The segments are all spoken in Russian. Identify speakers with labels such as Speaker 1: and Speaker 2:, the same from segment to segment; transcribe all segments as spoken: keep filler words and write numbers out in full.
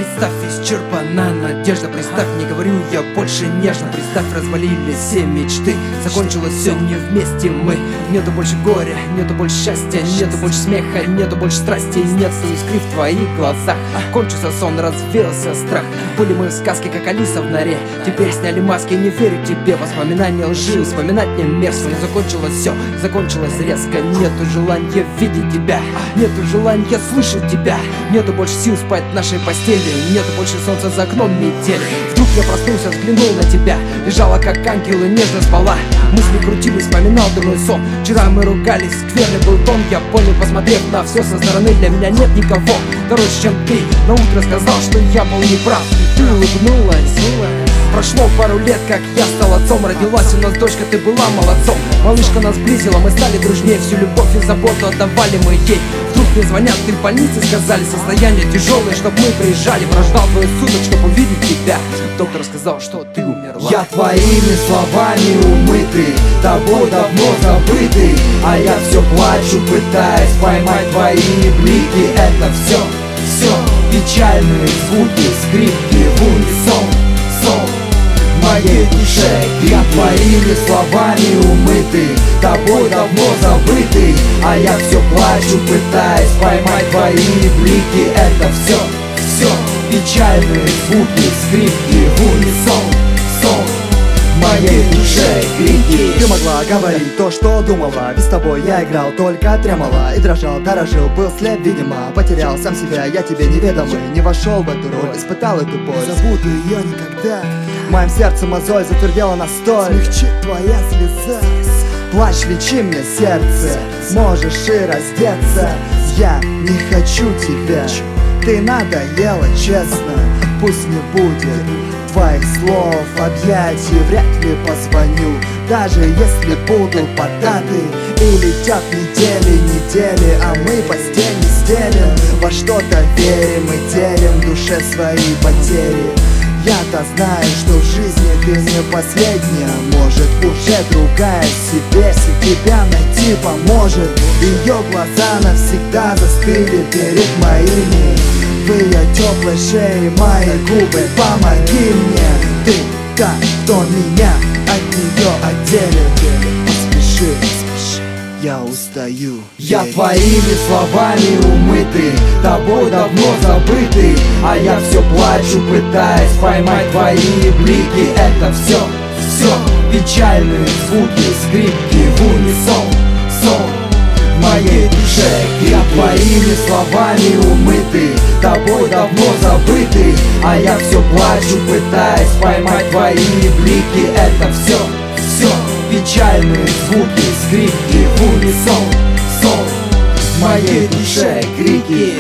Speaker 1: Представь, исчерпана надежда. Представь, не говорю я больше нежно. Представь, развалились все мечты. Закончилось все не вместе мы. Нету больше горя, нету больше счастья, нету больше смеха, нету больше страсти, нету искры в твоих глазах. Кончился сон, развеялся страх. Были мы в сказке, как Алиса в норе. Теперь сняли маски, не верю тебе. Воспоминания лжи, вспоминать не мерзко. Но закончилось все, закончилось резко. Нету желания видеть тебя, нету желания слышать тебя. Нету больше сил спать в нашей постели, нету больше солнца за окном метели. Вдруг я проснулся, взглянул на тебя. Лежала как ангел и нежно спала. Мысли крутились, вспоминал дурной сон. Вчера мы ругались, скверный был тон. Я понял, посмотрев на все со стороны. Для меня нет никого дороже, чем ты. На утро сказал, что я был неправ, и ты улыбнулась. Прошло пару лет, как я стал отцом. Родилась у нас дочка, ты была молодцом. Малышка нас сблизила, мы стали дружнее. Всю любовь и заботу отдавали мы ей. Вдруг мне звонят, ты в больнице, сказали, состояние тяжелое, чтоб мы приезжали. Прождал двое суток, чтобы увидеть тебя. Доктор сказал, что ты умерла.
Speaker 2: Я твоими словами умытый, тобой давно забытый, а я все плачу, пытаясь поймать твои блики. Это все, все печальные звуки, скрипки в унисон, сон в моей душе. Я твоими словами умытый, тобой давно забытый, а я все плачу, пытаясь поймать твои блики. Это все, все печальные звуки, скрипки в унисон, сон в моей душе, крики.
Speaker 3: Ты могла говорить то, что думала, ведь с тобой я играл только тремоло. И дрожал, дорожил, был слеп, видимо. Потерял сам себя, я тебе неведомый. Не вошел в эту роль, испытал эту боль.
Speaker 4: Не забуду ее никогда.
Speaker 3: В моем сердце мозоль затвердела настоль.
Speaker 4: Смягчит твоя слеза.
Speaker 3: Плачь, лечи мне сердце, можешь и раздеться. Я не хочу тебя, ты надоела, честно. Пусть не будет твоих слов, объятий, вряд ли позвоню. Даже если буду податы, и летят недели, недели, а мы постель не стелим. Во что-то верим и делим в душе свои потери. Я-то знаю, что в жизни ты не последняя. Может, уже другая себе тебя найти поможет. Ее глаза навсегда застыли перед моими. В ее теплой шее мои губы, помоги мне. Ты та, кто меня от нее отделит. Поспеши, поспеши, я устаю.
Speaker 2: Я твоими словами умытый, тобой давно забытый, а я все плачу, пытаясь поймать твои блики. Это все, все печальные звуки, скрипки в унисон, сон в моей душе. Я твоими словами умытый, тобой давно забытый, а я все плачу, пытаясь поймать твои блики. Это все, все печальные звуки, скрипки в унисон, сон в моей душе, крики.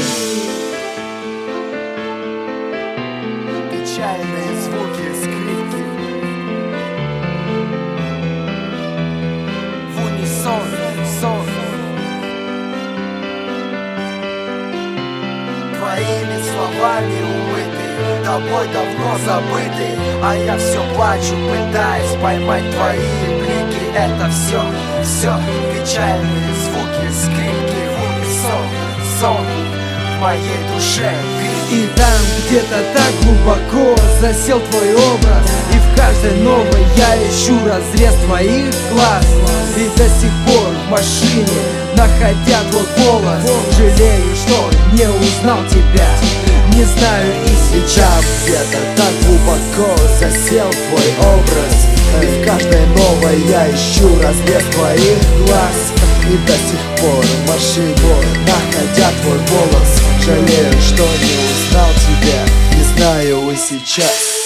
Speaker 3: Печальные звуки, скрипки
Speaker 1: В унисон, сон.
Speaker 3: твоими словами умытый, тобой давно забытый, а я все плачу, пытаясь поймать твои блики. Это все, все печальные звуки, скрипки в унисон, сон в моей душе.
Speaker 1: И там где-то так глубоко засел твой образ, и в каждой новой я ищу разрез твоих глаз. И до сих пор в машине, находя твой голос, жалею, что не узнал тебя. Не знаю и сейчас
Speaker 3: Где-то так глубоко засел твой образ, и в каждой новой я ищу разрез твоих глаз. И до сих пор в машине, находя твой голос, жалею, что не узнал тебя. Не знаю и сейчас.